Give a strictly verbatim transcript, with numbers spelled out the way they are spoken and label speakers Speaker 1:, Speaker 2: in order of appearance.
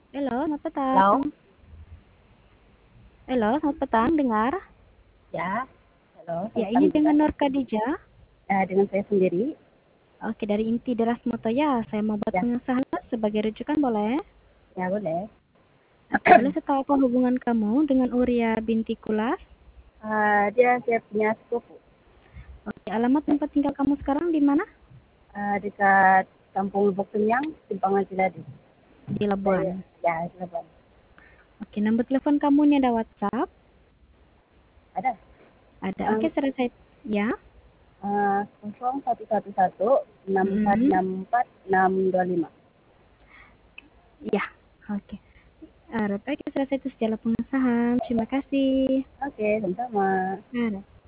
Speaker 1: Halo, selamat petang.
Speaker 2: Halo,
Speaker 1: Halo, selamat petang, dengar?
Speaker 2: ya, halo,
Speaker 1: Ya,
Speaker 2: selamat
Speaker 1: ini
Speaker 2: petang juga.
Speaker 1: dengan Nur Khadijah.
Speaker 2: Eh, dengan saya sendiri,
Speaker 1: Oke, dari Inti Deras Moto ya. Saya mau buat
Speaker 2: ya,
Speaker 1: pengesahan sebagai rujukan boleh?
Speaker 2: ya boleh.
Speaker 1: Oke, boleh saya tahu apa hubungan kamu dengan Uria binti Kulas?
Speaker 2: Eh, dia saya punya sepupu
Speaker 1: Oke, alamat tempat tinggal kamu sekarang di mana?
Speaker 2: eh, dekat Kampung Lubuk Kenyang, Simpangan Ciladu.
Speaker 1: Di
Speaker 2: Saya,
Speaker 1: Labuan.
Speaker 2: ya, Cirebon.
Speaker 1: Oke, nomor telepon kamu ini ada WhatsApp?
Speaker 2: Ada.
Speaker 1: Ada. Oke,
Speaker 2: Eh,
Speaker 1: sudah saya ya.
Speaker 2: eh, nol satu satu satu enam empat
Speaker 1: Mm-mm.
Speaker 2: enam empat enam dua lima.
Speaker 1: Ya. Oke. Uh, oke, sudah saya itu segala pengesahan. Terima kasih.
Speaker 2: Oke, sama-sama.
Speaker 1: Ada.